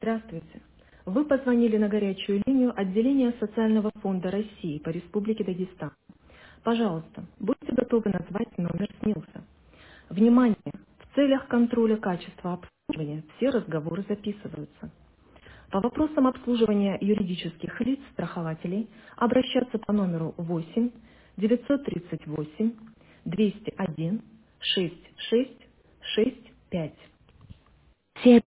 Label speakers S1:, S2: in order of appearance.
S1: Здравствуйте. Вы позвонили на горячую линию отделения Социального фонда России по Республике Дагестан. Пожалуйста, будьте готовы назвать номер СНИЛСа. Внимание! В целях контроля качества обслуживания все разговоры записываются. По вопросам обслуживания юридических лиц страхователей обращаться по номеру 8 938 201 6665.